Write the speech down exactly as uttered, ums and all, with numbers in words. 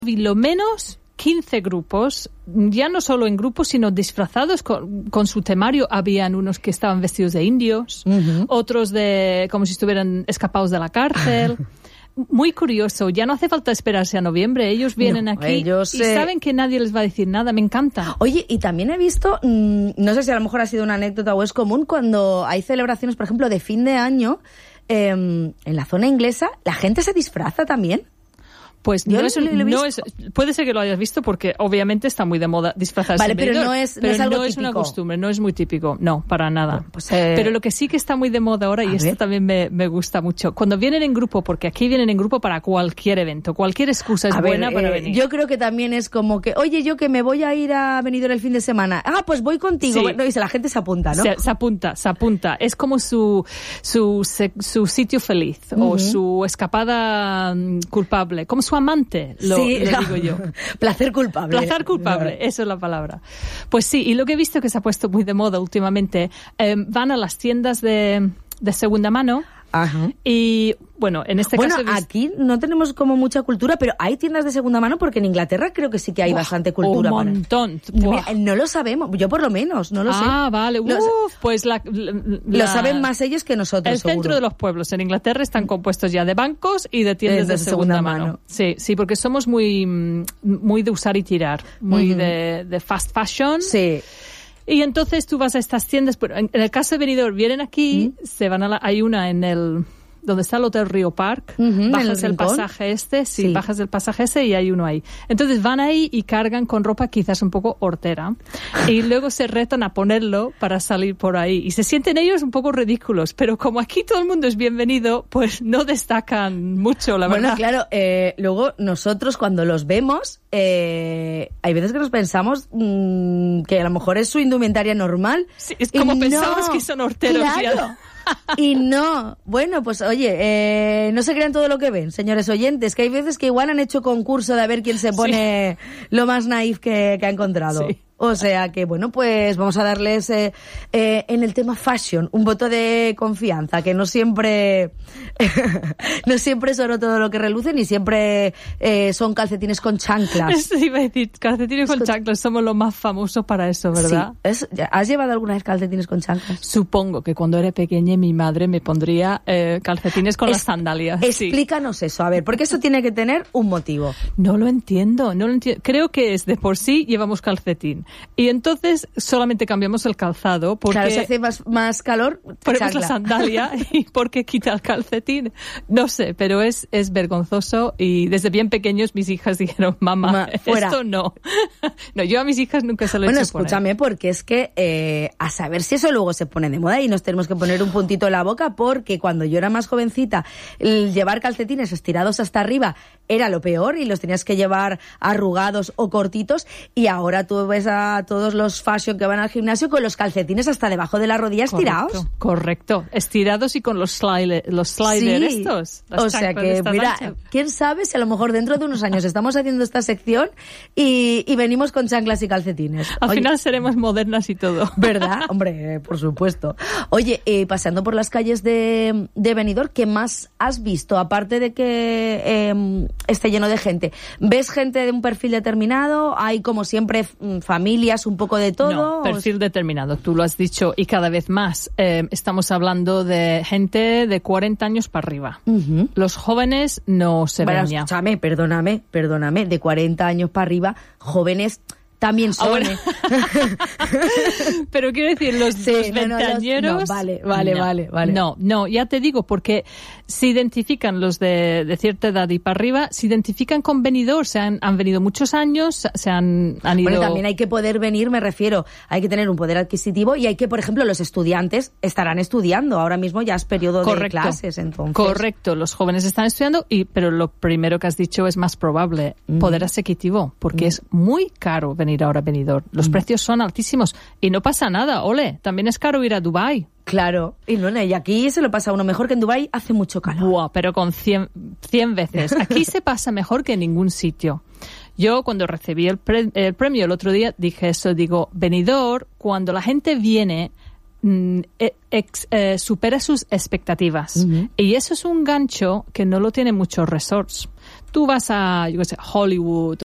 vi lo menos quince grupos, ya no solo en grupos, sino disfrazados con, con su temario. Habían unos que estaban vestidos de indios, uh-huh. otros de como si estuvieran escapados de la cárcel. Muy curioso, ya no hace falta esperarse a noviembre, ellos vienen no, aquí ellos, y eh... saben que nadie les va a decir nada, me encanta. Oye, y también he visto, mmm, no sé si a lo mejor ha sido una anécdota o es común, cuando hay celebraciones, por ejemplo, de fin de año, eh, en la zona inglesa, la gente se disfraza también. Pues no es, no es, puede ser que lo hayas visto porque obviamente está muy de moda disfrazarse. Vale, pero no es, no pero es algo no típico. Es una costumbre, no es muy típico, no, para nada. Bueno, pues, eh... Pero lo que sí que está muy de moda ahora, y a esto ver. también me, me gusta mucho, cuando vienen en grupo, porque aquí vienen en grupo para cualquier evento, cualquier excusa es a buena ver, para eh, venir. Yo creo que también es como que, oye, yo que me voy a ir a Benidorm el fin de semana, ah, pues voy contigo. Sí. Bueno, y la gente se apunta, ¿no? Se, se apunta, se apunta. Es como su, su, su sitio feliz, uh-huh. o su escapada um, culpable, como su amante. Lo, sí, lo digo yo. Placer culpable. Placer culpable, eso es la palabra. Pues sí, y lo que he visto que se ha puesto muy de moda últimamente, eh, van a las tiendas de, de segunda mano. Ajá. Y bueno, en este bueno, caso... Bueno, aquí no tenemos como mucha cultura, pero hay tiendas de segunda mano porque en Inglaterra creo que sí que hay Buah, bastante cultura. Un montón. Mira, no lo sabemos, yo por lo menos, no lo ah, sé. Ah, vale. Uf, pues la, la, Lo saben más ellos que nosotros, El seguro. centro de los pueblos en Inglaterra están compuestos ya de bancos y de tiendas de, de segunda, segunda mano. mano. Sí, sí, porque somos muy, muy de usar y tirar, muy uh-huh. de, de fast fashion. Sí. Y entonces tú vas a estas tiendas, pero en el caso de Benidorm, vienen aquí, ¿Mm? se van a la, hay una en el, donde está el Hotel Río Park, uh-huh, bajas el, el pasaje este, sí, sí, bajas el pasaje ese y hay uno ahí. Entonces van ahí y cargan con ropa quizás un poco hortera y luego se retan a ponerlo para salir por ahí y se sienten ellos un poco ridículos, pero como aquí todo el mundo es bienvenido, pues no destacan mucho, la bueno, verdad. Bueno, claro, eh, luego nosotros cuando los vemos, eh, hay veces que nos pensamos mmm, que a lo mejor es su indumentaria normal. Sí, es como pensamos no, que son horteros. Claro. Ya. Y no, bueno, pues oye, eh, no se crean todo lo que ven, señores oyentes, que hay veces que igual han hecho concurso de a ver quién se pone sí. lo más naif que, que ha encontrado. Sí. O sea que, bueno, pues vamos a darles eh, eh, en el tema fashion un voto de confianza, que no siempre no siempre son todo lo que reluce, ni siempre eh, son calcetines con chanclas. Sí, iba a decir, calcetines con chanclas, somos los más famosos para eso, ¿verdad? Sí. Es, ¿has llevado alguna vez calcetines con chanclas? Supongo que cuando era pequeña mi madre me pondría eh, calcetines con es, las sandalias. Explícanos sí. eso, a ver, porque eso tiene que tener un motivo. No lo entiendo, no lo entiendo. Creo que es de por sí llevamos calcetín. Y entonces solamente cambiamos el calzado porque... Claro, se hace más, más calor, ponemos chancla. la sandalia y porque quita el calcetín. No sé, pero es, es vergonzoso y desde bien pequeños mis hijas dijeron, mamá, Ma, esto no. No, yo a mis hijas nunca se lo he bueno, hecho poner. Bueno, escúchame, porque es que eh, a saber si eso luego se pone de moda y nos tenemos que poner un puntito en la boca porque cuando yo era más jovencita, el llevar calcetines estirados hasta arriba era lo peor y los tenías que llevar arrugados o cortitos y ahora tú ves a todos los fashion que van al gimnasio con los calcetines hasta debajo de la rodilla estirados. Correcto, correcto. Estirados y con los slider, los slider sí. estos. O sea que, mira, anchas. Quién sabe si a lo mejor dentro de unos años estamos haciendo esta sección y, y venimos con chanclas y calcetines. Al Oye, final seremos modernas y todo. ¿Verdad? Hombre, por supuesto. Oye, eh, paseando por las calles de, de Benidorm, ¿qué más has visto? Aparte de que eh, esté lleno de gente. ¿Ves gente de un perfil determinado? ¿Hay, como siempre, familias, un poco de todo? No, perfil determinado, tú lo has dicho, y cada vez más. Eh, estamos hablando de gente de cuarenta años para arriba. Uh-huh. Los jóvenes no se bueno, ven ya. Escúchame, perdóname, perdóname, de cuarenta años para arriba, jóvenes... También son. Ahora, pero quiero decir, los, sí, los no, veinteañeros... No, no, vale, vale, no, vale, vale. No, no, ya te digo, porque se identifican los de, de cierta edad y para arriba, se identifican con Benidorm, se han, han venido muchos años, se han, han ido... Bueno, también hay que poder venir, me refiero, hay que tener un poder adquisitivo y hay que, por ejemplo, los estudiantes estarán estudiando, ahora mismo ya es periodo correcto, de clases, entonces... Correcto, los jóvenes están estudiando, y pero lo primero que has dicho es más probable, mm. poder adquisitivo, porque mm. es muy caro venir ahora a Benidorm. Los mm. precios son altísimos y no pasa nada, ole, también es caro ir a Dubái. Claro, y, no, y aquí se lo pasa a uno mejor que en Dubái, hace mucho calor. Buah, pero con cien, cien veces. Aquí se pasa mejor que en ningún sitio. Yo cuando recibí el, pre, el premio el otro día dije eso, digo, Benidorm, cuando la gente viene, mm, ex, eh, supera sus expectativas. Uh-huh. Y eso es un gancho que no lo tienen muchos resorts. tú vas a, yo qué sé, Hollywood